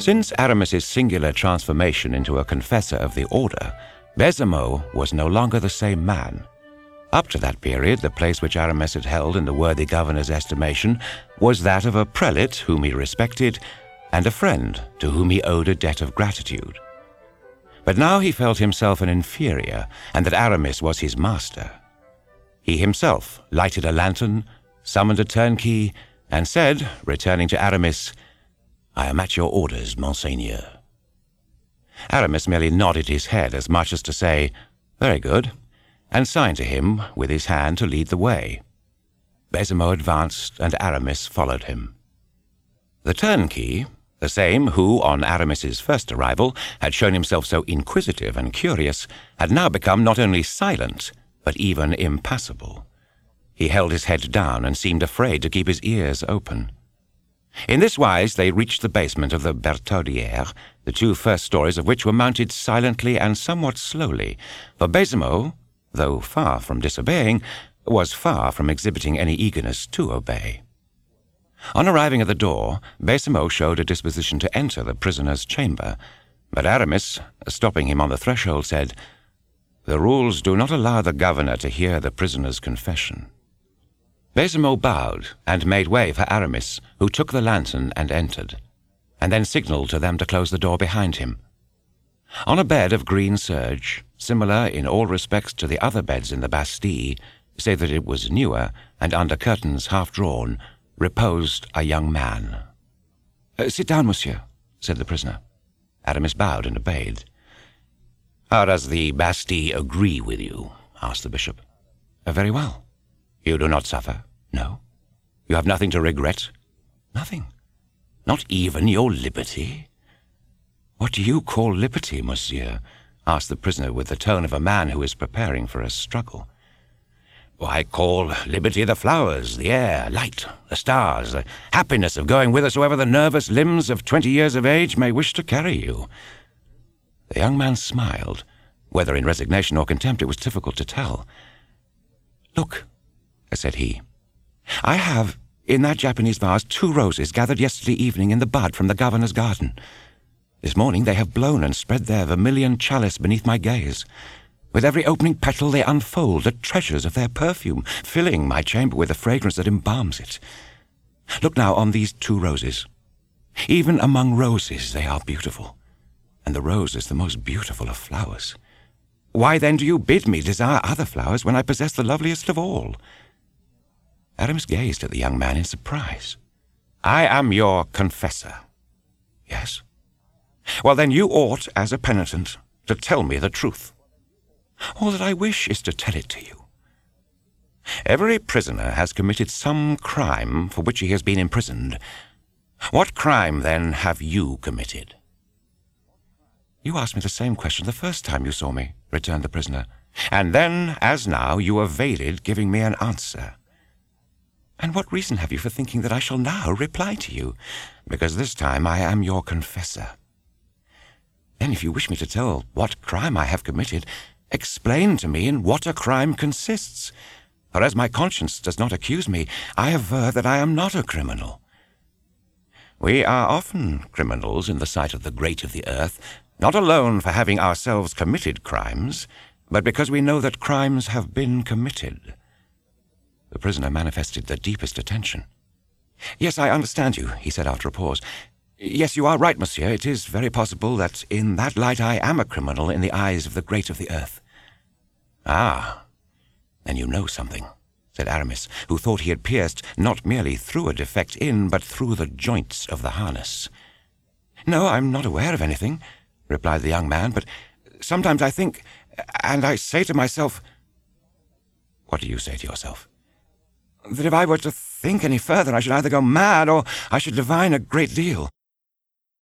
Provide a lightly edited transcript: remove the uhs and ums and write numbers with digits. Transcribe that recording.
Since Aramis's singular transformation into a confessor of the order, Baisemeaux was no longer the same man. Up to that period, the place which Aramis had held in the worthy governor's estimation was that of a prelate whom he respected and a friend to whom he owed a debt of gratitude. But now he felt himself an inferior, and that Aramis was his master. He himself lighted a lantern, summoned a turnkey, and said, returning to Aramis, "I am at your orders, Monseigneur." Aramis merely nodded his head as much as to say, "Very good," and signed to him with his hand to lead the way. Baisemeaux advanced, and Aramis followed him. The turnkey, the same who, on Aramis's first arrival, had shown himself so inquisitive and curious, had now become not only silent, but even impassible. He held his head down and seemed afraid to keep his ears open. In this wise they reached the basement of the Bertaudière, the two first stories of which were mounted silently and somewhat slowly, for Baisemeaux, though far from disobeying, was far from exhibiting any eagerness to obey. On arriving at the door, Baisemeaux showed a disposition to enter the prisoner's chamber, but Aramis, stopping him on the threshold, said, "The rules do not allow the governor to hear the prisoner's confession." Baisemeaux bowed and made way for Aramis, who took the lantern and entered, and then signalled to them to close the door behind him. On a bed of green serge, similar in all respects to the other beds in the Bastille, save that it was newer and under curtains half drawn, reposed a young man. "Sit down, monsieur," said the prisoner. Aramis bowed and obeyed. "How does the Bastille agree with you?" asked the bishop. "Very well." "You do not suffer?" "No." "You have nothing to regret?" "Nothing." "Not even your liberty?" "What do you call liberty, monsieur?" asked the prisoner with the tone of a man who is preparing for a struggle. "I call liberty the flowers, the air, light, the stars, the happiness of going whithersoever the nervous limbs of 20 years of age may wish to carry you." The young man smiled. Whether in resignation or contempt, it was difficult to tell. "Look," said he, "I have, in that Japanese vase, 2 roses gathered yesterday evening in the bud from the governor's garden. This morning they have blown and spread their vermilion chalice beneath my gaze. With every opening petal they unfold the treasures of their perfume, filling my chamber with the fragrance that embalms it. Look now on these 2 roses. Even among roses they are beautiful, and the rose is the most beautiful of flowers. Why then do you bid me desire other flowers when I possess the loveliest of all?" Aramis gazed at the young man in surprise. "I am your confessor." "Yes." "Well, then you ought, as a penitent, to tell me the truth." "All that I wish is to tell it to you." "Every prisoner has committed some crime for which he has been imprisoned. What crime, then, have you committed?" "You asked me the same question the first time you saw me," returned the prisoner. "And then, as now, you evaded giving me an answer." "And what reason have you for thinking that I shall now reply to you?" "Because this time I am your confessor." "Then if you wish me to tell what crime I have committed, explain to me in what a crime consists. For as my conscience does not accuse me, I aver that I am not a criminal." "We are often criminals in the sight of the great of the earth, not alone for having ourselves committed crimes, but because we know that crimes have been committed." The prisoner manifested the deepest attention. "Yes, I understand you," he said after a pause. "Yes, you are right, monsieur. It is very possible that in that light I am a criminal in the eyes of the great of the earth." "Ah, then you know something," said Aramis, who thought he had pierced not merely through a defect in, but through the joints of the harness. "No, I'm not aware of anything," replied the young man, "but sometimes I think, and I say to myself—" "What do you say to yourself?" "That if I were to think any further, I should either go mad or I should divine a great deal."